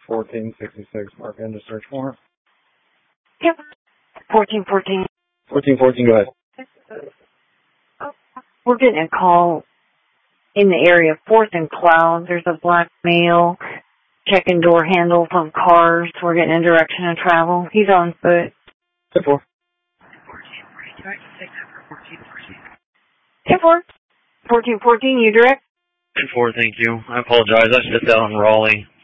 1466, mark into search warrant. Yep. 1414. 1414, go ahead. We're getting a call in the area of 4th and Cloud. There's a black male checking door handles on cars. We're getting in direction of travel. He's on foot. 10-4. 10-4. 1414, you direct? 10-4, thank you. I apologize. I should have said on Raleigh.